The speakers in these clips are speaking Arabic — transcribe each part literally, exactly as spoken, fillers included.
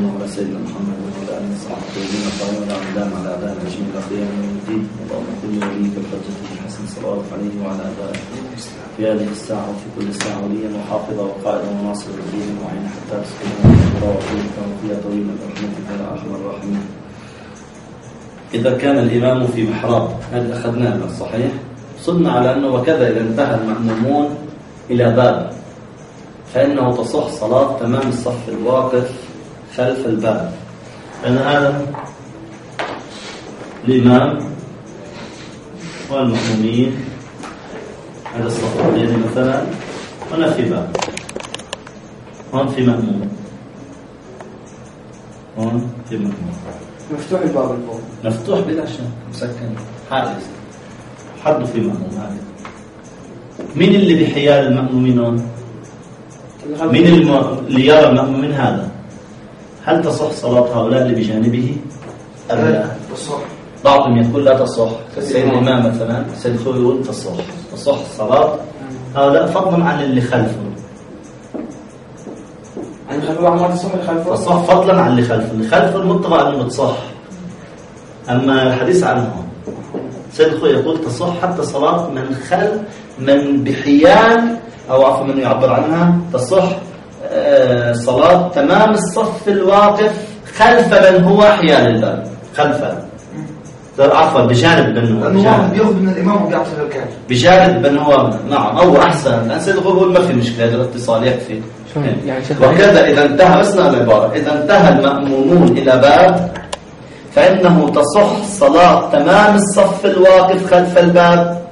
اللهم على سيدنا محمد وعلى اله وصحبه الطيبين الطاهرين والعلام على اعداء الرجيم الاخير من الدين. اللهم كل وليك الحجة الحسن صلوات عليه وعلى اعدائه في هذه الساعه وفي كل ساعه وليا وحافظا وقائدا وناصر الدين وعين حتى تسكننا وتراوحك وفيها طويلا برحمتك يا ارحم الراحمين. اذا كان الامام في محراب، هذا اخذناه صحيح، صدنا على انه وكذا اذا انتهى المأمومون الى باب فإنه تصح صلاة تمام الصف الواقف خلف الباب. أن هذا الإمام والمأمومين، هذا الصف يعني مثلا هنا في باب، هون في مأموم، هون في مأموم، مفتوح الباب الفوق، مفتوح بلا شك، مسكن حاجز، حد في مأموم. هذا مين اللي بحيال المأمومين هون؟ من اللي يرى المأمومين هذا؟ هل تصح صلاة هؤلاء اللي بجانبه أم لا؟ تصح. بعضهم يقول لا تصح، السيد الإمام مثلا السيد خوي يقول تصح تصح صلاة هؤلاء فضلا عن اللي خلفه. عن خلفه ما تصح اللي خلفه؟ تصح فضلا عن اللي خلفه، اللي خلفه المتبع أنه بتصح. أما الحديث عنهم السيد خوي يقول تصح حتى صلاة من خلف من بحيال أو عفوا من يعبر عنها تصح صلاة تمام الصف الواقف خلف من هو حيال الباب، خلفه عفوا بجانب من هو، بجانب بياخذ من الإمام وبيعطي للكاف بجانب من هو. نعم أو أحسن، لأن سيد الغول ما في مشكلة، هذا الاتصال يكفي. يعني وكذا إذا انتهى بسنا العبارة إذا انتهى المأمومون إلى باب فإنه تصح صلاة تمام الصف الواقف خلف الباب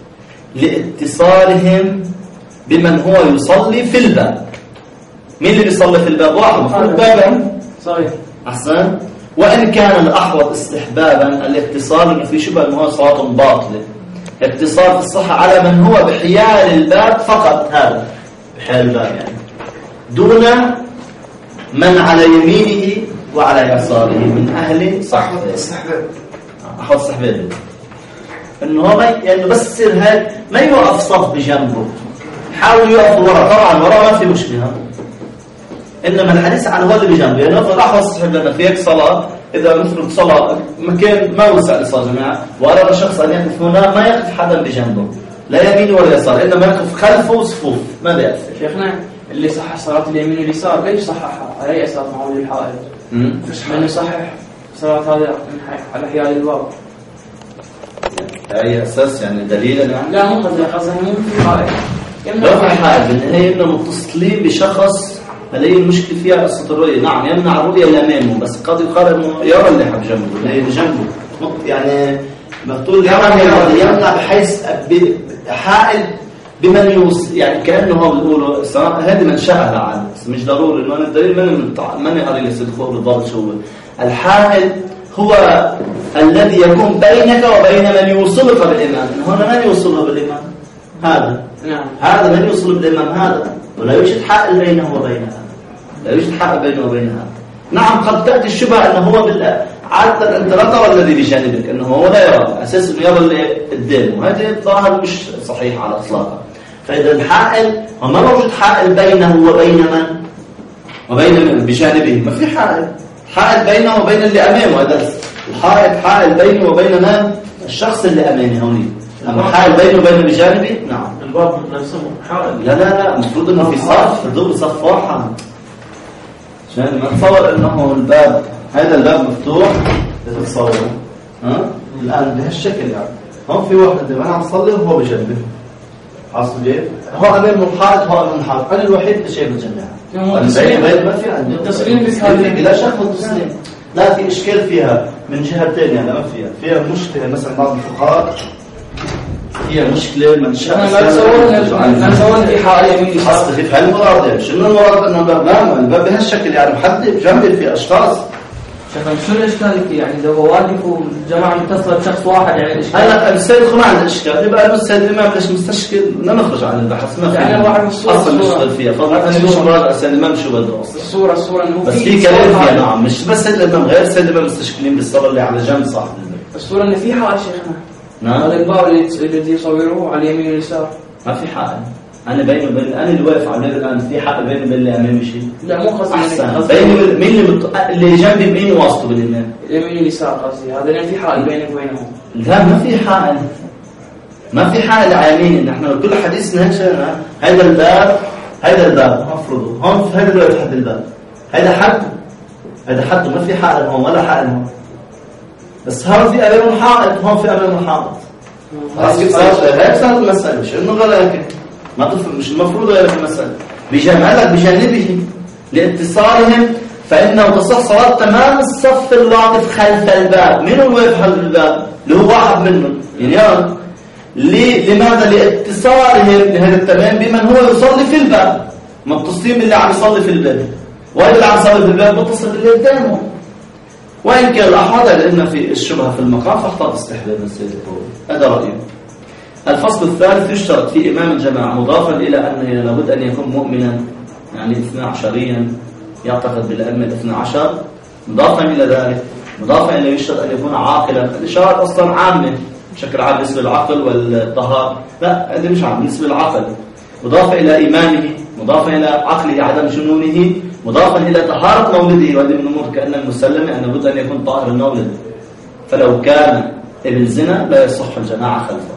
لاتصالهم بمن هو يصلي في الباب. مين اللي بيصلي في الباب؟ واحد مفروض بابا صحيح أحسن. وإن كان الأحوط استحبابا الاتصال إنه في شبه أنه هو صلاة باطلة، اتصال في الصحة على من هو بحيال الباب فقط، هذا بحيال الباب يعني دون من على يمينه وعلى يساره من أهل صحبه. استحباب أحوط استحباب إنه هو يعني بس يصير هاي ما يوقف صف بجنبه، حاول يقف ورا، طبعا ورا ما في مشكلة، إنما الحديث عن هو اللي بجنبه. يعني نفضل أحوص صحيح لنا في هيك صلاة، إذا مثل صلاة مكان ما وسع لصلاة جماعة وأراد شخص أن يقف هنا ما يقف حدا بجنبه لا يمين ولا يسار، إنما يقف خلفه صفوف ما بيأثر. شيخنا اللي صحح صلاة اليمين واليسار ليش صححها؟ على أي أساس معول الحائط؟ من يصحح صلاة هذا على حيال الباب؟ أي أساس يعني دليل يعني؟ لا مو قصدي، قصدي مو في حائط. لو في حائط بالنهاية إنه متصلين بشخص هذه المشكلة فيها قصة الرؤية. نعم يمنع الرؤية لأمامه، بس قد يقال إنه يرى اللي حب جنبه اللي جنبه يعني مقتول يمنع بحيث حائل بمن يوص، يعني كأنه هو بيقولوا هذه من شاء لعن، مش ضروري إنه الدليل من من يقرأ يصدقه بالضبط. شو الحائل؟ هو الذي يكون بينك وبين من يوصلك بالإمام. هنا من يوصله بالإمام؟ هذا نعم. هذا من يوصل بالإمام هذا، ولا يوجد حائل بينه وبينها، لا يوجد حائل بينه وبينها. نعم قد تأتي الشبهة أنه هو بال عادة أنت لا ترى الذي بجانبك، أنه هو لا يرى أساس أنه يرى اللي قدامه، وهذا الظاهر مش صحيح على إطلاقه. فإذا الحائل هو ما موجود حائل بينه وبين من وبين من بجانبه، ما في حائل حائل بينه وبين اللي أمامه. هذا الحائل حائل بينه وبين من الشخص اللي أمامه هوني، أما حائل بينه وبين بجانبه نعم الباب نفسه حائل. لا لا لا المفروض انه في صف ضرب صف واحد عشان ما تصور انه الباب هذا الباب مفتوح تتصور ها الان بهالشكل يعني هون في واحد انا عم صلي وهو بجنبه حاصل جيب هو امام الحائط هو امام الحائط انا الوحيد اللي شايف الجنبه البيت ما في عندي التصريم بس هذا لا شك التصريم لا في اشكال فيها من جهه ثانيه لا ما فيها فيها مشكله مثلا بعض الفقهاء فيها مشكلة من شأن أنا أتصور في حائل يمين يسار. أصل في هالمراد شنو المراد إنه الباب لا الباب بهالشكل يعني محدد جنبي في أشخاص. شوف شو الإشكال فيه يعني لو هو واقف والجماعة متصلة بشخص واحد يعني الإشكال. أنا السيد ما عنده إشكال يبقى الأستاذ الإمام ليش مستشكل بدنا نخرج عن البحث ما في. يعني واحد أصلا نشتغل فيها فضلا شو مراد السيد الإمام شو بده أصلا. الصورة الصورة إنه بس في كلام فيها نعم مش بس السيد الإمام غير السيد الإمام مستشكلين بالصلاة اللي على جنب صاحب البيت. الصورة إنه في حائل شيخنا. نعم. هذا الباب اللي اللي يصوروه على اليمين واليسار. ما في حائل. انا بيني وبين انا اللي واقف على الان في حق بيني وبين اللي امامي شيء؟ لا مو قصدي احسن بيني وبين مين اللي مت... اللي جنبي مين واسطه بالامام؟ اليمين واليسار قصدي، هذا اللي في حائل بينك وبينهم. لا ما في حائل، ما في حائل على يمين. نحن كل حديثنا هيك هيدا الباب هيدا الباب مفروض هون في هيدا الوقت حد الباب هيدا حد هيدا حد ما في حائل هون ولا حائل هون، بس هون في امامهم حائط هون في امامهم حائط. خلاص كيف صارت هيك صارت المسألة، مش انه غير هيك ما تفهم، مش المفروض غير في المسألة بجمالك بجانبه لاتصالهم، فإنه تصح صلاة تمام الصف الواقف خلف الباب. من هو الواقف خلف الباب؟ اللي هو واحد منهم يعني ليه؟ لماذا؟ لاتصالهم لهذا التمام بمن هو يصلي في الباب، متصلين باللي عم يصلي في الباب، وهذا اللي عم يصلي في الباب متصل باللي قدامه. وإن كان الأحوال لأن في الشبهة في المقام فاختار استحباب السيد الطويل. هذا رأيه. الفصل الثالث يشترط في إمام الجماعة مضافا إلى أنه لابد أن يكون مؤمنا، يعني اثنا عشريا يعتقد بالأئمة الاثنى عشر. مضافا إلى ذلك مضافا إلى يشترط أن يكون عاقلا. الإشارات أصلا عامة بشكل عام بالنسبة للعقل والطهارة، لا هذا مش عام بالنسبة للعقل. مضافا إلى إيمانه، مضافا إلى عقله عدم جنونه، مضافا إلى طهارة مولده. وهذه من الأمور كأن المسلمة أن لابد أن يكون طاهر المولد. فلو كان ابن زنا لا يصح الجماعة خلفه،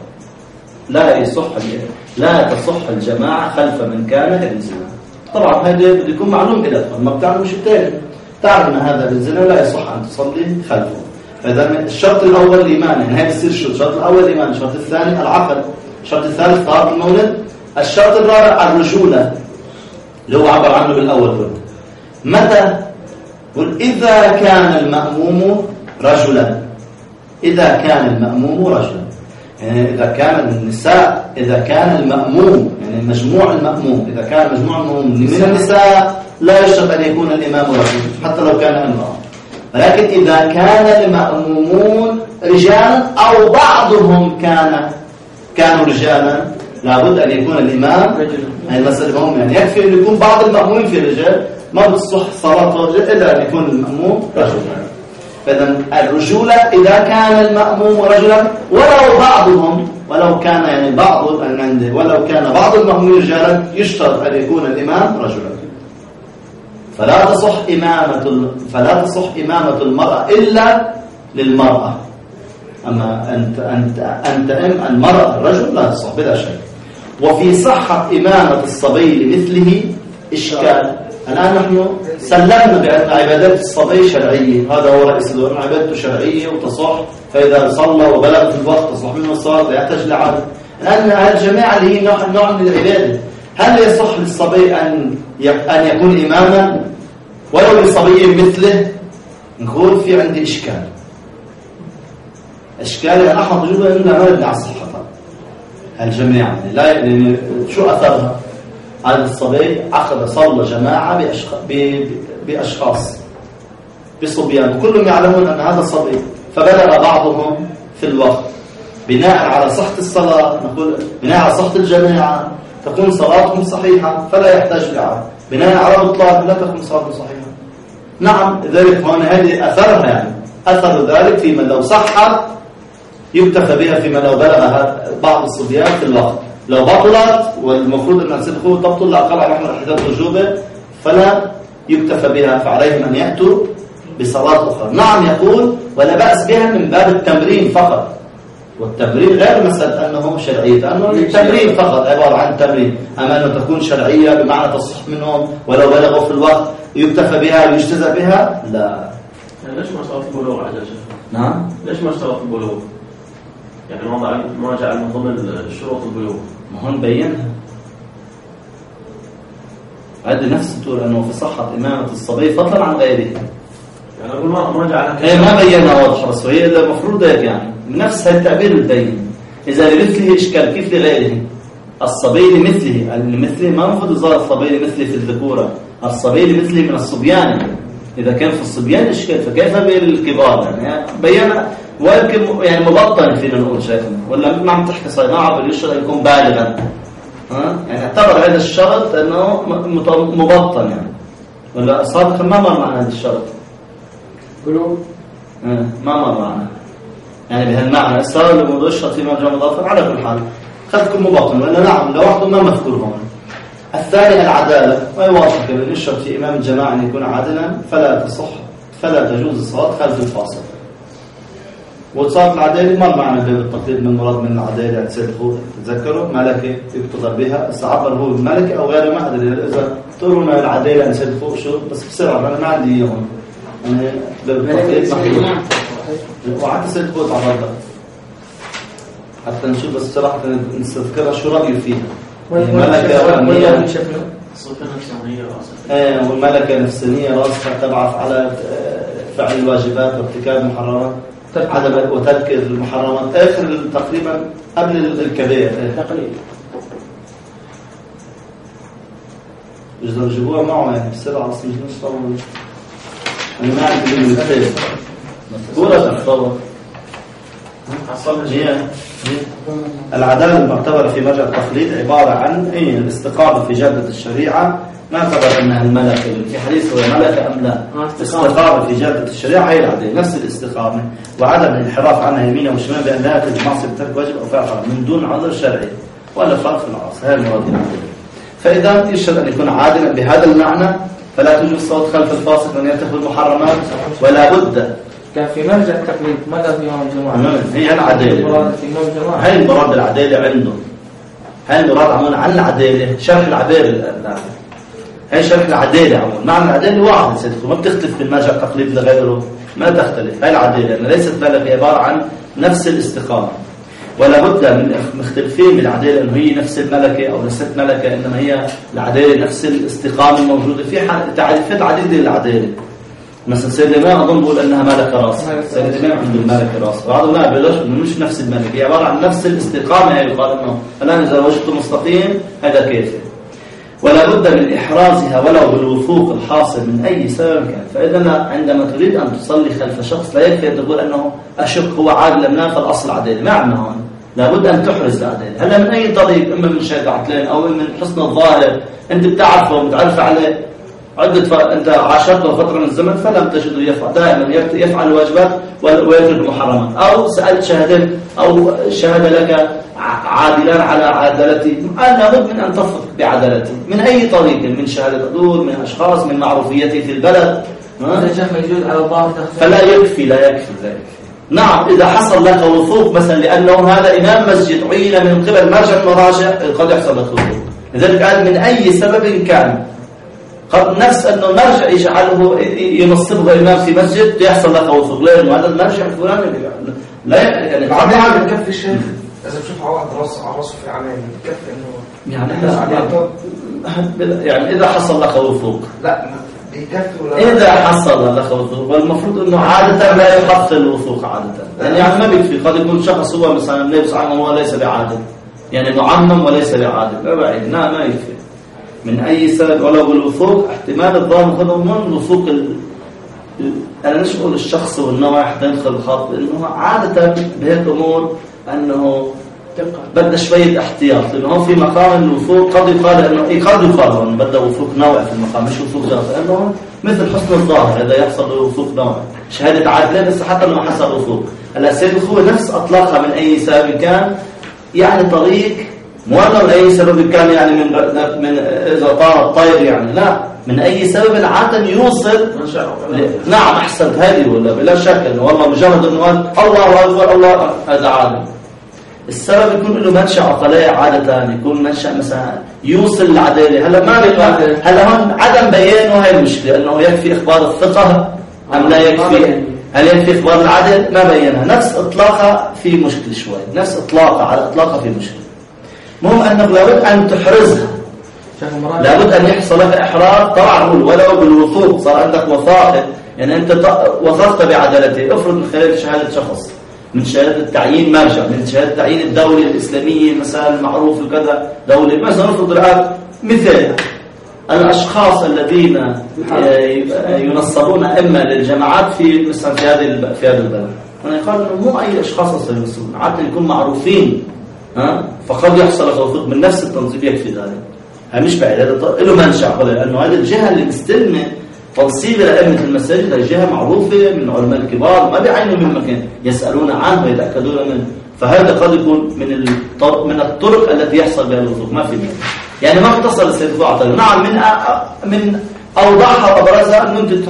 لا يصح لا تصح الجماعة خلف من كان ابن زنا. طبعا هذا بده يكون معلوم إلى ما بتعلم شيء ثاني، تعرف أن هذا ابن زنا لا يصح أن تصلي خلفه. فإذا الشرط الأول الإيمان، يعني هذا يصير شو؟ الشرط الأول الإيمان، الشرط الثاني العقل، الشرط الثالث طهارة المولد، الشرط الرابع الرجولة اللي هو عبر عنه بالأول. متى؟ قل إذا كان المأموم رجلا، إذا كان المأموم رجلا، يعني إذا كان النساء، إذا كان المأموم يعني مجموع المأموم، إذا كان مجموع المأموم من النساء لا يشترط أن يكون الإمام رجلا حتى لو كان امرأة. ولكن إذا كان المأمومون رجالا أو بعضهم كان كانوا رجالا لابد أن يكون الإمام رجلا. هذه المسألة مهمة، يعني يكفي أن يكون بعض المأمومين في رجال ما بتصح صلاة إلا أن يكون المأموم رجلا. فإذا الرجولة إذا كان المأموم رجلا ولو بعضهم، ولو كان يعني بعض ولو كان بعض المأمومين رجالا يشترط أن يكون الإمام رجلا. فلا تصح إمامة فلا تصح إمامة المرأة إلا للمرأة. أما أنت أنت أنت أم المرأة الرجل لا تصح بلا شك. وفي صحة إمامة الصبي لمثله إشكال. الآن نحن سلمنا بأن عبادات الصبي شرعية، هذا هو رئيس الأمر، عبادته شرعية وتصح، فإذا صلى وبلغ في الوقت تصح منه الصلاة لا يحتاج لعدد. الآن هالجماعة اللي هي نوع نوع من العبادة، هل يصح للصبي أن أن يكون إماما ولو لصبي مثله؟ نقول في عندي إشكال. إشكال يعني أحمد وجوبه إنه ما يبني على صحتها هالجماعة، لا يعني شو أثرها؟ هذا الصبي أخذ صلى جماعة بأشخاص بصبيان كلهم يعلمون أن هذا الصبي، فبلغ بعضهم في الوقت. بناء على صحة الصلاة نقول بناء على صحة الجماعة تكون صلاتهم صحيحة فلا يحتاج لعاد. بناء على الإطلاق لا تكون صلاتهم صحيحة. نعم ذلك هون هذه أثرها، يعني أثر ذلك فيما لو صحت يكتفى بها فيما لو بلغ بعض الصبيان في الوقت. لو بطلت والمفروض أن الصدقه تبطل لأقل على محمد أحداث وجوبه فلا يكتفى بها، فعليهم أن يأتوا بصلاة أخرى. نعم يقول ولا بأس بها من باب التمرين فقط، والتمرين غير مسألة أنه شرعية، لأنه التمرين فقط عبارة عن تمرين. أما أنه تكون شرعية بمعنى تصح منهم ولو بلغوا في الوقت يكتفى بها ويجتزى بها لا. يعني ليش ما اشترط البلوغ على شيخ؟ نعم ليش ما اشترط البلوغ؟ يعني ما ما جعل من ضمن الشروط البلوغ. ما هون بينها هذه نفس تقول أنه في صحة إمامة الصبي فضلا عن غيره. يعني أقول ما ما جعلها هي ما بينها واضحة، بس هي المفروض هيك يعني نفس التعبير البين. إذا لمثله إشكال كيف لغيره؟ الصبي لمثله، لمثله ما المفروض يظهر الصبي لمثله في الذكورة، الصبي لمثله من الصبيان. إذا كان في الصبيان إشكال فكيف بالكبار؟ يعني بينا ويمكن يعني مبطن فينا نقول شايفنا، ولا ما عم تحكي صناعة بل يشرط يكون بالغا. ها يعني اعتبر هذا الشرط أنه مبطن يعني، ولا صادقا ما مر معنا هذا الشرط بلوغ ما مر معنا يعني بهالمعنى. صار الموضوع الشرط في مرجع مضافر على كل حال. خذكم مبطن وأنا نعم لوحده ما مذكور هون. الثاني العدالة، ما يوافق من يشرط في إمام الجماعة أن يكون عادلا فلا تصح فلا تجوز الصلاة خلف الفاصل. وصلاة العدالة ما معنى باب التقليد من مراد من العدالة عند سيد الخوض تذكروا ملكة يقتضى بها استعبر هو الملكة أو غيره ما أدري إذا تقولوا ما العدالة عند سيد الخوض شو بس بسرعة أنا ما عندي إياهم أنا باب التقليد محدود وعند سيد الخوض عبرتها حتى نشوف بس بصراحة نستذكرها شو رأيه فيها. الملكة أمنية صفة نفسانية راسها. إيه والملكة نفسانية راسها تبعث على فعل الواجبات وارتكاب المحرمات عدم وترك المحرمات آخر تقريبا قبل الكبائر. تقليد. يقدروا يجيبوها معه يعني بسرعة بس مش نص أنا ما عندي بالمثال. ولا تتصور. هي العدالة المعتبرة في مرجع التقليد عبارة عن أي الاستقامة في جادة الشريعة ما اعتبر أنها الملكة في حديث هو ملكة أم لا الاستقامة في جادة الشريعة هي العدالة نفس الاستقامة وعدم الانحراف عنها يمينة وشمال بأن لا تجد معصية بترك واجب أو فعل حرام من دون عذر شرعي ولا خالف العاصي. هذا المراد العدالة. فإذا يشهد أن يكون عادلا بهذا المعنى فلا توجد صوت خلف الفاسق من يرتكب المحرمات ولا بد كان في مرجع التقليد ماذا في يوم الجمعة؟ هي العدالة. هاي المراد العدالة عنده. هاي المراد عموما عن العدالة شرح العدالة. هاي شرح العدالة عموما. معنى العدالة واحد سيدكم ما بتختلف من مرجع التقليد لغيره ما تختلف. هاي العدالة لأن ليست ملكة عبارة عن نفس الاستقامة ولا بد من مختلفين من العدالة إنه هي نفس الملكة أو ليست ملكة إنما هي العدالة نفس الاستقامة الموجودة في تعريفات عديدة للعدالة. مثلا سيد الإمام أظن بقول أنها ملكة راس سيد الإمام عنده الملكة راس بعضهم لا بيقولش إنه مش نفس الملكة هي عبارة عن نفس الاستقامة هي يقال إنه الآن إذا وجدت مستقيم هذا كافر ولا بد من إحرازها ولو بالوثوق الحاصل من أي سبب كان. فإذا عندما تريد أن تصلي خلف شخص لا يكفي أن تقول أنه أشك هو عادل أم لا فالأصل عدالة معنى هون لا بد أن تحرز العدالة. هلا من أي طريق إما من شهادة عقلين أو من حسن الظاهر أنت بتعرفه ومتعرف عليه عدة ف... أنت عاشرته فترة من الزمن فلم تجده يفعل دائما يفعل الواجبات ويترك المحرمات أو سألت شهادة أو شهادة لك عادلان على عدالتي لابد من أن تثق بعدالتي من أي طريق من شهادة حضور من أشخاص من معروفيتي في البلد فلا يكفي لا يكفي لا يكفي. نعم إذا حصل لك وثوق مثلا لأنه هذا إمام مسجد عين من قبل مرجع مراجع قد يحصل لك وثوق لذلك قال من أي سبب كان قد نفس أنه المرجع يجعله ينصبه إمام في مسجد يحصل له وثوق لأنه هذا المرجع الفلاني لا يعني بعد ما بكفي الشيخ إذا بشوف على واحد راسه على راسه في عمين بكفي إنه يعني يعني إذا حصل لك وثوق لا بيكفي ولا إذا حصل لك وثوق والمفروض إنه عادة لا يحصل الوثوق عادة يعني, يعني ما بيكفي قد يكون شخص هو مثلا النبي صلى الله عليه وسلم هو ليس بعادل يعني معمم وليس بعادل لا بعيد لا ما يكفي من أي سبب ولو بالوثوق احتمال الظاهر خذوا من وثوق ال... أنا مش أقول الشخص والنوع حتى يدخل الخط لأنه عادة بهيك أمور أنه بدأ شوية احتياط لأنه في مقام الوثوق قد يقال أنه إيه قد يقال أنه بدأ وثوق نوع في المقام مش وثوق جاف لأنه مثل حسن الظاهر إذا يحصل وثوق نوع شهادة عادلة بس حتى لو حصل وثوق هلا السيد الخوي نفس أطلقها من أي سبب كان يعني طريق مو أي سبب كان يعني من من إذا طار الطير يعني لا من أي سبب عادة يوصل نعم أحسنت هذه ولا بلا شك إنه والله مجرد إنه قال الله أكبر الله هذا عادل السبب يكون له منشأ عقلية عادة يكون منشأ مثلا يوصل العدالة هلا ما بيقال هلا هون عدم بيانه هاي المشكلة إنه يكفي إخبار الثقة أم لا يكفي هل يكفي إخبار العدل ما بينها نفس إطلاقها في مشكلة شوي نفس إطلاقها على إطلاقها في مشكلة مهم أنك لابد أن تحرزها لابد أن يحصل لك إحراز طبعا ولو بالوثوق صار عندك وثائق يعني أنت وثقت بعدالته افرض من خلال شهادة شخص من شهادة تعيين مرجع من شهادة تعيين الدولة الإسلامية مثلا معروف وكذا دولة مثلا نفرض الآن مثال الأشخاص الذين ينصبون إما للجماعات في مثلا في هذه في هذا البلد أنا يقال إنه مو أي أشخاص ينصبون عادة يكون معروفين ها فقد يحصل توثيق من نفس التنظيم يكفي ذلك. ها مش بعيد هذا له منشأ لأنه هذه الجهة اللي مستلمة تنصيب أئمة المساجد الجهة معروفة من علماء الكبار ما بيعينوا من مكان يسألون عنه ويتأكدون منه، فهذا قد يكون من الطرق من الطرق التي يحصل بها الوثوق، ما في منه. يعني ما اتصل السيد عطية. نعم من من أوضحها وأبرزها أن أنت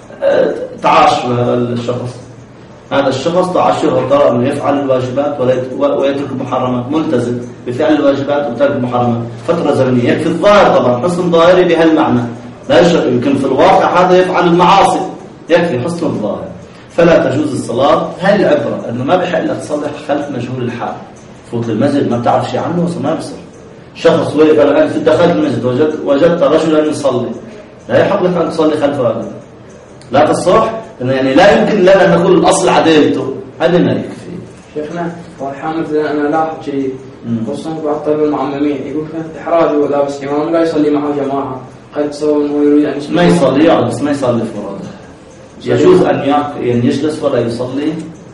تعاشر الشخص، هذا الشخص تعاشره ترى أنه يفعل الواجبات ويترك المحرمات، ملتزم بفعل الواجبات وترك المحرمات فترة زمنية. يكفي الظاهر طبعا، حسن ظاهري بهالمعنى، لا يمكن في الواقع هذا يفعل المعاصي، يكفي حسن الظاهر. فلا تجوز الصلاة. هاي العبرة أنه ما بحق لك تصلي خلف مجهول الحال. فوت المسجد ما بتعرف شيء عنه وما بيصير. شخص وقف الآن في دخلت المسجد وجدت وجدت رجلا يصلي، لا يحق لك أن تصلي خلفه هذا، لا تصح. يعني لا يمكن لنا أن نقول الأصل عدالته، هذا ما يكفي. شيخنا والحامد أنا لاحظ شيء خصوصا بعض طلاب المعممين يقول في إحراج ولا بس إمام لا يصلي معه جماعة، قد سوى أنه يريد أن يصلي ما يصلي يقعد بس ما يصلي فراده. يجوز أن يعني يجلس ولا يصلي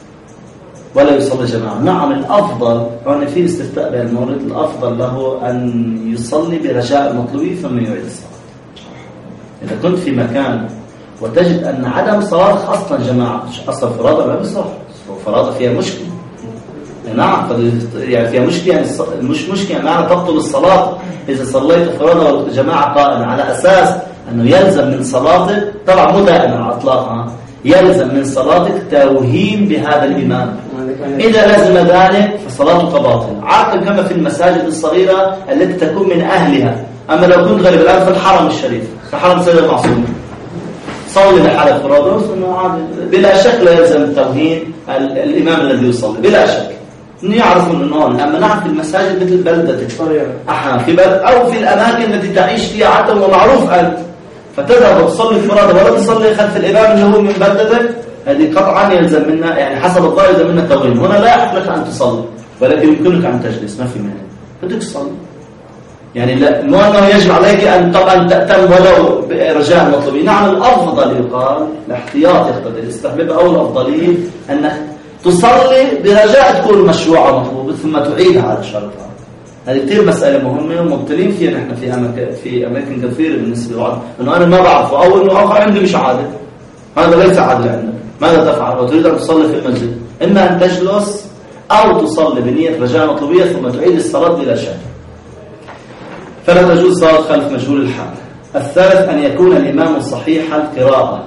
ولا يصلي جماعة. نعم الأفضل هون في استفتاء بين المورد، الأفضل له أن يصلي برجاء المطلوب ثم يعيد الصلاة. إذا كنت في مكان وتجد أن عدم صلاتك أصلا جماعة أصلا فرادة ما بيصح، فرادة فيها مشكلة. نعم يعني فيها مشكلة، يعني مش مشكلة معنى تبطل الصلاة إذا صليت فرادة والجماعة قائمة، على أساس أنه يلزم من صلاتك طبعا مو دائما على إطلاقها، يلزم من صلاتك توهيم بهذا الإمام. إذا لازم ذلك فصلاتك باطلة، عادة كما في المساجد الصغيرة التي تكون من أهلها. أما لو كنت غريب الآن في الحرم الشريف، في حرم سيد المعصوم صلي لحالة فرادة بلا شك لا يلزم توهين الإمام الذي يصلي بلا شك، إنه يعرفون أنه. أما نعم في المساجد مثل بلدتك أحيانا في بلد أو في الأماكن التي تعيش فيها عادة ومعروف أنت، فتذهب وتصلي فرادة ولا تصلي خلف الإمام اللي هو من بلدتك، هذه قطعا يلزم منا يعني حسب الظاهر يلزم منا التوهين. هنا لا يحق لك أن تصلي ولكن يمكنك أن تجلس، ما في مانع، بدك تصلي. يعني لا مو أنه يجب عليك أن طبعا تأتم ولو برجاء المطلوبين. نعم الأفضل يقال الاحتياط يقتضي الاستحباب أو الأفضلية أنك تصلي برجاء تكون مشروعة مطلوبة ثم تعيدها على شرطها. هذه كثير مسألة مهمة ومبتلين فيها نحن في أماكن في أماكن كثيرة بالنسبة لبعض، إنه أنا ما بعرفه أو إنه آخر عندي مش عادل، هذا ليس عادل عندك. ماذا تفعل؟ وتريد أن تصلي في المسجد، إما أن تجلس أو تصلي بنية رجاء مطلوبية ثم تعيد الصلاة بلا شك. فلا تجوز صلاة خلف مجهول الحال. الثالث أن يكون الإمام صحيح القراءة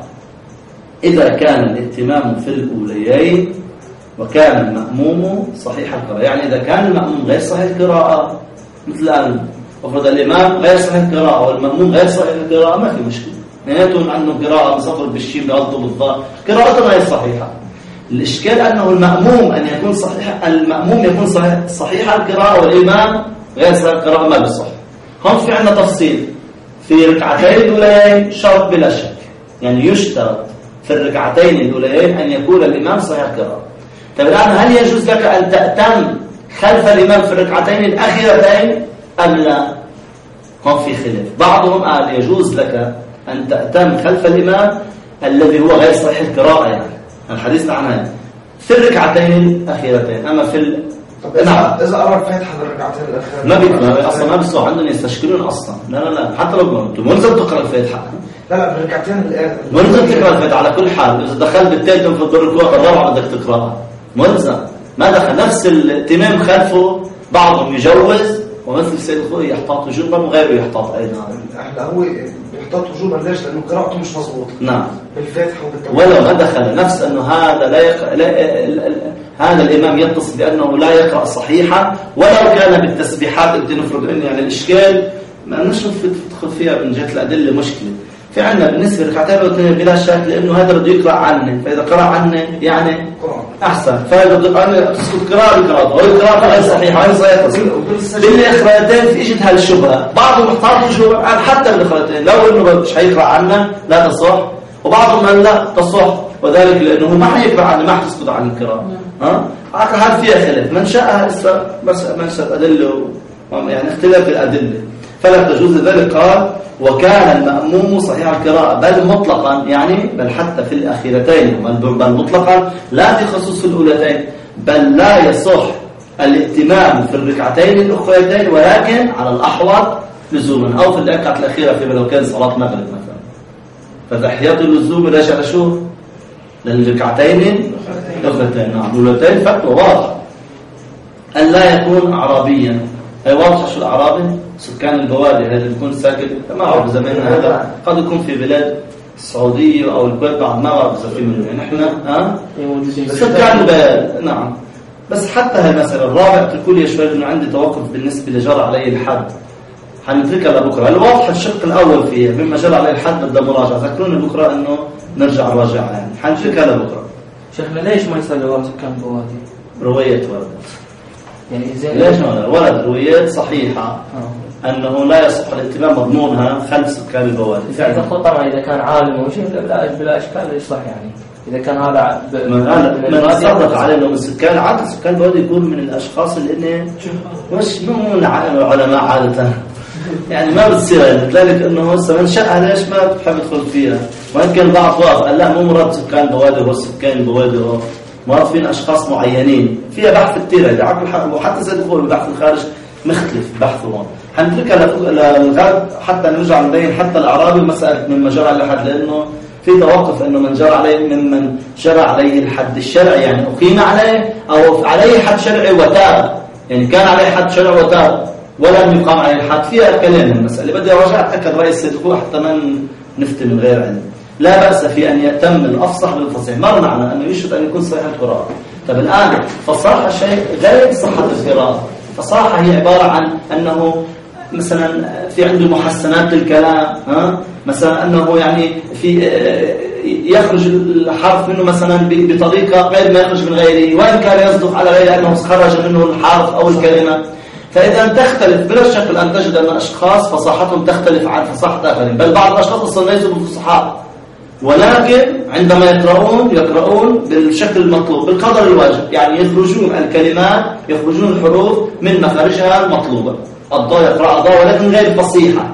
إذا كان الائتمام في الأوليين وكان المأموم صحيح القراءة. يعني إذا كان المأموم غير صحيح القراءة مثل أن أفرض الإمام غير صحيح القراءة والمأموم غير صحيح القراءة ما في مشكلة، اثنيناتهم عنده قراءة مصفر بالشين بيغضوا بالضاء، قراءته غير صحيحة. الإشكال أنه المأموم أن يكون صحيح، المأموم يكون صحيح, صحيح القراءة والإمام غير صحيح القراءة ما بيصح. هم في عندنا تفصيل في ركعتين الأوليين شرط بلا شك، يعني يشترط في الركعتين الأوليين أن يكون الإمام صحيح القراءة. طيب الآن هل يجوز لك أن تأتم خلف الإمام في الركعتين الأخيرتين أم لا؟ هم في خلاف. بعضهم قال يجوز لك أن تأتم خلف الإمام الذي هو غير صحيح القراءة، يعني الحديث عنها في الركعتين الأخيرتين. أما في ال... طب إذا إذا قرأ فاتحة الركعتين الأخيرتين ما بيقرأ أصلا، ما بيصح عندهم يستشكلون أصلا. لا لا لا حتى لو أنت ملزم تقرأ الفاتحة. لا لا بالركعتين الآن ملزم تقرأ الفاتحة على كل حال. إذا دخلت بالثالث في الركوع الرابع بدك تقرأها ملزم. ما دخل نفس الائتمام خلفه، بعضهم يجوز ومثل سيد الخوي يحتاط وجوبا وغيره يحتاط أيضا. لا هو يحتاط وجوبا ليش؟ لأنه قراءته مش مضبوطة. نعم بالفاتحة وبالتوحيد. ولو ما دخل نفس أنه هذا لا, يق... لا هذا الإمام يتصل بأنه لا يقرأ صحيحا ولو كان بالتسبيحات اللي نفرض إن يعني الإشكال ما نشوف تدخل فيها من جهة الأدلة مشكلة. في عندنا بالنسبة للركعتين والاثنين بلا شك لأنه هذا بده يقرأ عنه، فإذا قرأ عنه يعني أحسن، فإذا بده عنه تسقط قراءة القراءة والقراءة غير صحيحة غير صحيحة. بالإخراتين في إجت هالشبهة، بعضهم احتاطوا شبهة حتى بالإخراتين لو إنه مش حيقرأ عنه لا تصح، وبعضهم قال لا تصح، وذلك لأنه ما حيقرأ عنه ما حتسقط عن القراءة. ها هذا فيها خلاف، من شاء بس من شاء أدلة يعني اختلاف الأدلة فلا تجوز. ذلك قال وكان المأموم صحيح القراءة بل مطلقا، يعني بل حتى في الأخيرتين، بل مطلقا لا في خصوص الأولتين، بل لا يصح الائتمام في الركعتين الأخريتين ولكن على الأحوط لزوما، أو في الركعة الأخيرة فيما لو كان صلاة مغرب مثلا. فتحيات اللزوم راجع لشو؟ للركعتين الأخرتين. نعم الأولتين فتوى واضحة أن لا يكون أعرابيا. هي واضحة شو الأعرابي؟ سكان البوادي هذا بيكون ساكن ما أعرف زماننا هذا قد يكون في بلاد السعودية أو الكويت بعد ما أعرف إذا في منه يعني إحنا ها سكان البلاد. نعم بس حتى هاي المسألة الرابع تقول يا شوي إنه عندي توقف بالنسبة لجرى عليه الحد حنتركها لبكرة. الواضح الشق الأول فيها مما جرى عليه الحد بدأ مراجعة ذكروني بكرة إنه نرجع نراجع يعني حنتركها لبكرة. شيخنا ليش ما يصلي ورا سكان البوادي؟ رواية ورد يعني زين ليش ما ورد روايات صحيحة آه. أنه لا يصح الاتباع مضمونها خلف سكان البوادي. إذا طبعا إذا كان عالم أو شيء بلا بلا إشكال يصح يعني. إذا كان هذا من صدق عليه إنه من سكان عادة سكان البوادي يكون من الأشخاص اللي مش مو من علماء عادة يعني ما بتصير لذلك إنه هسه من شاء ليش ما بتحب تدخل فيها. ويمكن بعض واقف قال لا مو مراد سكان البوادي هو سكان البوادي هو مراد فين أشخاص معينين فيها بحث كتير هذا عقل الحق وحتى زي تقول البحث الخارج مختلف بحثه هون حنتركها للغد حتى نرجع نبين حتى الأعرابي مسألة من جرى عليه الحد لأنه في توقف إنه من جرى عليه ممن جرى عليه الحد الشرعي يعني أقيم عليه أو عليه حد شرعي وتاب يعني كان عليه حد شرعي وتاب ولم يقام عليه الحد فيها كلام المسألة بدي أرجع أتأكد رأي السيد حتى ما نفتي من غير علم. لا بأس في أن يتم الأفصح بالفصيح مر معنا أنه يشهد أن يكون صحيح القراءة. طب الآن فصاحة شيء غير صحة القراءة. فصاحة هي عبارة عن أنه مثلا في عنده محسنات الكلام ها مثلا أنه يعني في يخرج الحرف منه مثلا بطريقة غير ما يخرج من غيره وإن كان يصدق على غيره أنه خرج منه الحرف أو الكلمة. فإذا تختلف بلا شك أن تجد أن أشخاص فصاحتهم تختلف عن فصاحة آخرين بل بعض الأشخاص أصلا ليسوا بالفصحاء ولكن عندما يقرؤون يقرؤون بالشكل المطلوب بالقدر الواجب يعني يخرجون الكلمات يخرجون الحروف من مخارجها المطلوبة. الضاء يقرأ ضاء ولكن غير فصيحة.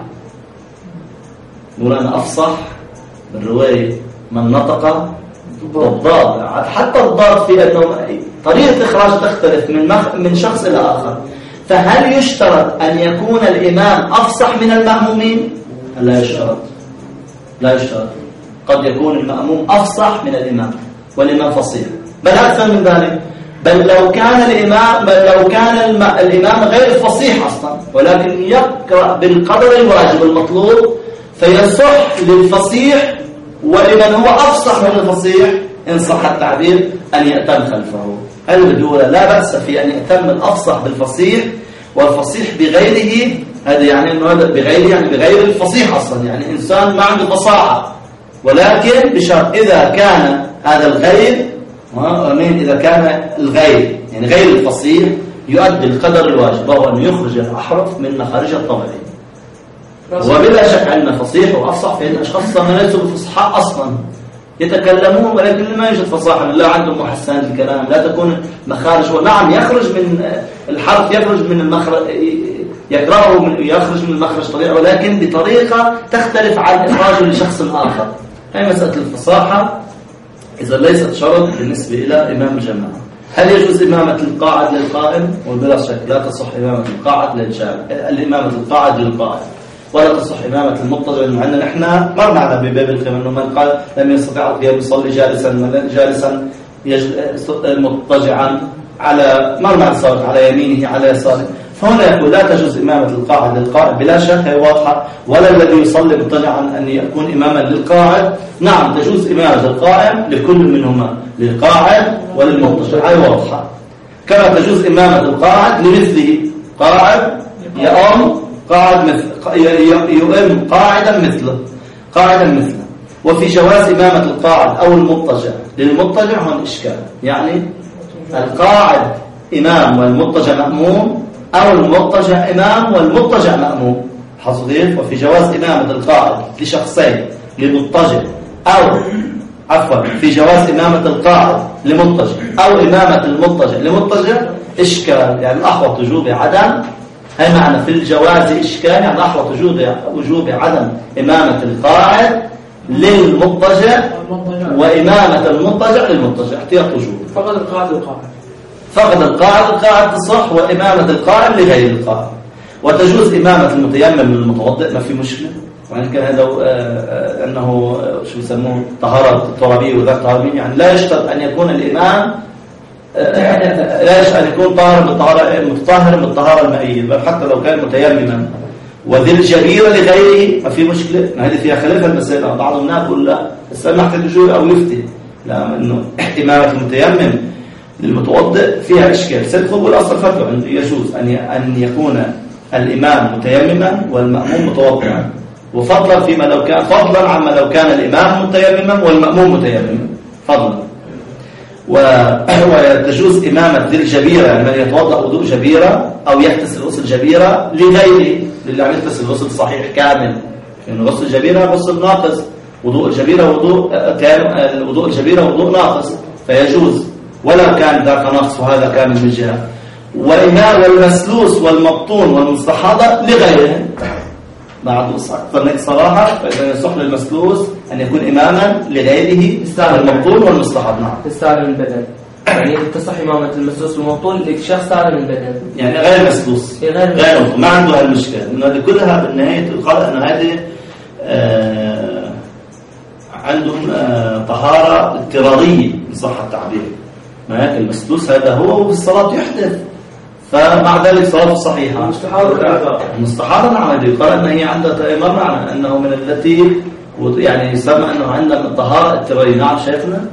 نقول أنا أفصح بالرواية من نطق بالضاء حتى الضاء في أنه طريقة الإخراج تختلف من مخ... من شخص إلى آخر. فهل يشترط أن يكون الإمام أفصح من المأمومين؟ لا يشترط لا يشترط قد يكون المأموم أفصح من الإمام والإمام فصيح بل أكثر من ذلك بل لو كان الإمام بل لو كان الم... الإمام غير فصيح أصلا ولكن يقرأ بالقدر الواجب المطلوب فيصح للفصيح ولمن هو أفصح من الفصيح إن صح التعبير أن يأتم خلفه. هل بدو لا بأس في أن يأتم الأفصح بالفصيح والفصيح بغيره. هذا يعني إنه هذا بغيره يعني بغير الفصيح أصلا يعني إنسان ما عنده فصاحة ولكن بشرط إذا كان هذا الغير ومن إذا كان الغير يعني غير الفصيح يؤدي القدر الواجب وهو أن يخرج الأحرف من مخارج الطبيعي. وبلا شك أن فصيح وأفصح فإن أشخاص ما ليسوا بفصحاء أصلا يتكلمون ولكن ما يوجد فصاحة لا عندهم محسنات الكلام لا تكون مخارج ونعم يخرج من الحرف يخرج من المخرج يقرأه من يخرج من المخرج طبيعي ولكن بطريقة تختلف عن إخراجه لشخص آخر. هي مسألة الفصاحة إذا ليست شرط بالنسبة إلى إمام الجماعة. هل يجوز إمامة القاعد للقائم؟ وبلا شك لا تصح إمامة القاعد للجامع الإمامة القاعد للقائم ولا تصح إمامة المضطجع مع أن نحن مر معنا بباب القيم أنه من قال لم يستطيع القيام يصلي جالسا جالسا مضطجعا على مر مع الصلاة على يمينه على يساره. فهنا يقول لا تجوز إمامة القاعد للقائم بلا شك هي واضحة ولا الذي يصلي مضطجعا أن يكون إماما للقاعد. نعم تجوز إمامة القائم لكل منهما للقاعد وللمضطجع هي واضحة. كما تجوز إمامة القاعد لمثله قاعد يقوم قاعد مثل يؤم قاعدا مثله قاعدا مثله. وفي جواز إمامة القاعد أو المضطجع للمضطجع هون إشكال يعني القاعد إمام والمضطجع مأموم أو المضطجع إمام والمضطجع مأموم حصديف. وفي جواز إمامة القاعد لشخصين لمضطجع أو عفوا في جواز إمامة القاعد لمضطجع أو إمامة المضطجع لمضطجع إشكال يعني الأحوط وجوب عدم. هي معنى في الجواز إشكال يعني الأحوط وجوب وجوب عدم إمامة القاعد للمضطجع وإمامة المضطجع للمضطجع احتياط وجوب. فقد القاعد القاعد فقد القاعد القاعد تصح وإمامة القائم لغير القائم. وتجوز إمامة المتيمم للمتوضئ ما في مشكلة وإن كان هذا أنه شو يسموه طهارة ترابية وذاك طهارة يعني لا يشترط أن يكون الإمام لا يشترط أن يكون طاهر بالطهارة متطهر بالطهارة المائية، بل حتى لو كان متيمما وذي الجبيرة لغيره ما في مشكلة. ما هذه فيها خلاف المسألة، بعضهم يقول لا السماح تجوز أو يفتي، لا إنه إمامة المتيمم للمتوضئ فيها إشكال. سيدخل والأصل فتوى عنده يجوز أن أن يكون الإمام متيمما والمأموم متوضئا، وفضلا فيما لو كان فضلا عما لو كان الإمام متيمما والمأموم متيمما فضلا. وتجوز إمامة ذي الجبيرة يعني من يتوضأ وضوء جبيرة أو يغتسل غسل جبيرة لغيره، للي عم يغتسل غسل صحيح كامل، لأن غسل الجبيرة غسل ناقص، وضوء الجبيرة وضوء كان وضوء الجبيرة وضوء ناقص فيجوز ولو كان ذاك ناقص وهذا كامل من جهة. وإمام والمسلوس والمبطون والمستحاضة لغيره بعد أكثر صراحة، فإذا يصح للمسلوس أن يكون إماما لغيره المبطون والمستحاض. نعم تستعمل البدن يعني تصح إمامة المسلوس والمبطون لشخص سالم البدن يعني غير مسلوس غير غير ما عنده هالمشكلة، إنه هذه كلها بالنهاية يقال أن هذه آه عندهم آه طهارة اضطرارية إن صح التعبير. ما هيك المسلوس هذا هو في الصلاة يحدث، فمع ذلك صلاته صحيحة. المستحاضة نعم هذه قال أن هي عندها مر معنا أنه من التي يعني يسمى أنه عندها من الطهارة اضطرارية. نعم شيخنا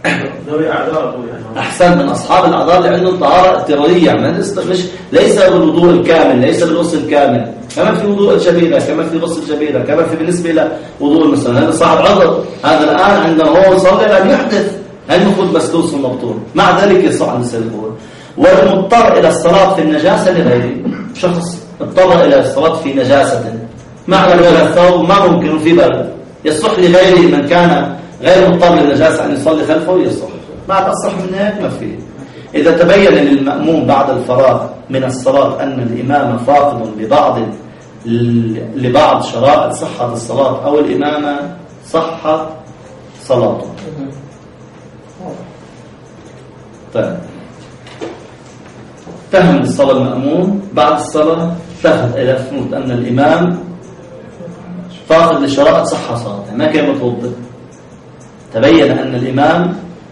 أحسن من أصحاب الأعذار اللي عندهم طهارة اضطرارية يعني مش ليس بالوضوء الكامل، ليس بالغسل الكامل، كما في وضوء الجبيرة، كما في غسل الجبيرة، كما في بالنسبة إلى وضوء المسلم. هذا صاحب عذر، هذا الآن عندما هو يصلي لم يحدث، هل المفروض مسلوس ومبطون، مع ذلك يصح عن السلفور. والمضطر إلى الصلاة في النجاسة لغيره، شخص اضطر إلى الصلاة في نجاسة معنى غير الثوب ما ممكن في برد، يصح لغيره من كان غير مضطر للنجاسة أن يصلي خلفه يصح. ما تصح من هيك ما فيه. إذا تبين للمأموم بعد الفراغ من الصلاة أن الإمام فاقد لبعض لبعض شرائط صحة الصلاة أو الإمامة صحة صلاته. طيب فهم الصلاة المأموم بعد الصلاة فهم إلى فهمت أن الإمام فاقد لشرائط صحة صلاته ما كان متوضئ، تبين أن الإمام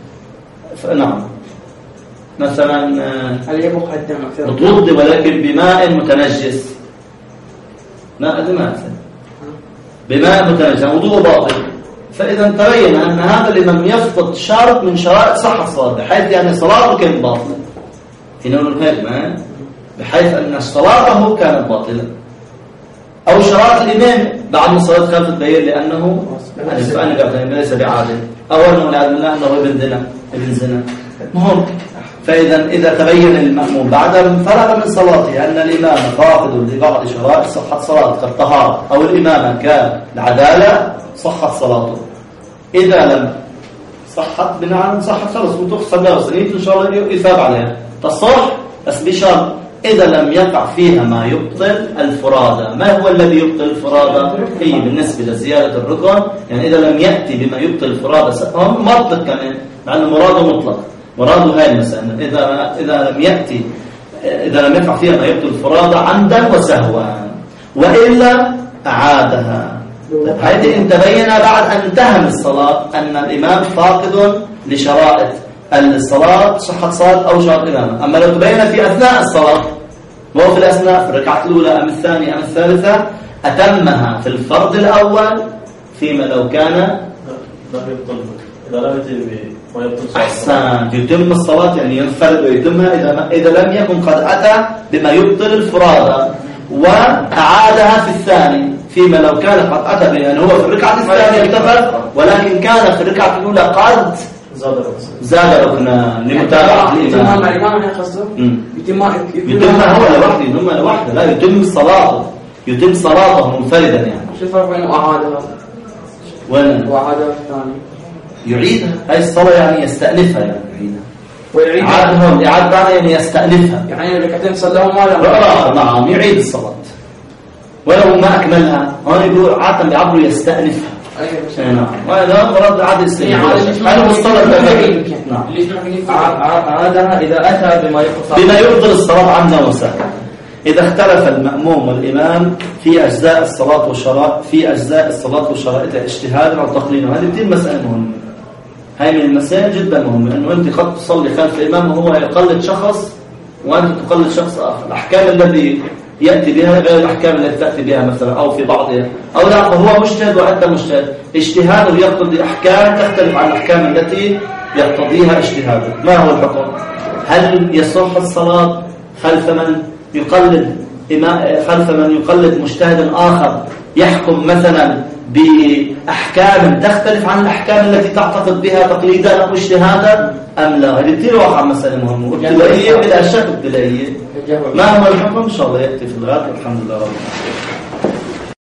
نعم مثلا هل يبقى الدم متوضئ ولكن بماء متنجس، ماء دماء بماء متنجس وضوء باطل، فإذا تبين أن هذا الإمام يفقد شرط من شرائط صحة صلاته بحيث يعني صلاته كانت باطلة في نور الكلمة، بحيث أن صلاته كانت باطلة. أو شرائط الإمام بعد من صلاة خلف البير لأنه ليس بعادل، أو أنه لعدل الله أنه ابن زنا ابن زنا مهم. فإذا إذا تبين للمأموم بعد أن فرغ من صلاته أن الإمام فاقد لبعض شرائط صحة صلاته كالطهارة أو الإمامة كالعدالة صحت صلاته. إذا لم صحت بناء صحت خلص وتحسب لها سنين إن شاء الله يثاب عليها تصح، بس بشرط إذا لم يقع فيها ما يبطل الفرادة. ما هو الذي يبطل الفرادة؟ هي بالنسبة لزيادة الركن، يعني إذا لم يأتي بما يبطل الفرادة هم مطلق كمان مع أنه مراده مطلق، مراده هاي المسألة إذا إذا لم يأتي إذا لم يقع فيها ما يبطل الفرادة عمدا وسهوا وإلا أعادها. هذه إن تبين بعد أن انتهى من الصلاة أن الإمام فاقد لشرائط الصلاة صحة صلاة أو شرط الإمامة. أما لو تبين في أثناء الصلاة وهو في الأثناء في الركعة الأولى أم الثانية أم الثالثة أتمها في الفرض الأول فيما لو كان إذا لم يتم ما يبطل أحسن يتم الصلاة يعني ينفرد ويتمها إذا إذا لم يكن قد أتى بما يبطل الفرادة وأعادها في الثاني فيما لو كان قد أتى يعني هو في الركعة الثانية ارتفع ولكن كان في الركعة الأولى قد زاد ركنا لمتابعة الإمام. مع الإمام يقصد يتم يتم هو لوحده يتم لوحده لا يتم صلاته يتم صلاته منفردا يعني. شو الفرق بين أعادها وين وأعادها الثاني؟ يعيدها هاي الصلاة يعني يستأنفها يعني يعيدها ويعيدها إعادها إعادة يعني يستأنفها يعني ركعتين صلاهم ما لا نعم يعيد الصلاة ولو ما أكملها هون يقول عادة بيعبروا يستأنفها. أيوة نعم وهذا مراد عادة استئناف هذا مصطلح نعم عادها إذا أتى بما يبطل بما يبطل الصلاة عمدا وسهوا. إذا اختلف المأموم والإمام في أجزاء الصلاة وشرائط في أجزاء الصلاة وشرائطها اجتهادا أو تقليدا، هذه كثير مسألة مهمة. هاي من المسائل جدا مهمة، إنه أنت قد تصلي خلف الإمام وهو يقلد شخص وأنت تقلد شخص آخر، الأحكام الذي يأتي بها غير الأحكام التي تأتي بها مثلا أو في بعضها، أو لا فهو مجتهد وأنت مجتهد، اجتهاده يقتضي أحكام تختلف عن الأحكام التي يقتضيها اجتهاده. ما هو الحكم؟ هل يصح الصلاة خلف من يقلد خلف من يقلد مجتهد آخر يحكم مثلا بأحكام تختلف عن الأحكام التي تعتقد بها تقليدا أو اجتهادا أم لا؟ هذه كثير واقع مسألة مهمة ابتدائية بلا شك ابتدائية. ما هو الحكم؟ إن شاء الله يأتي في الغد. الحمد لله رب العالمين.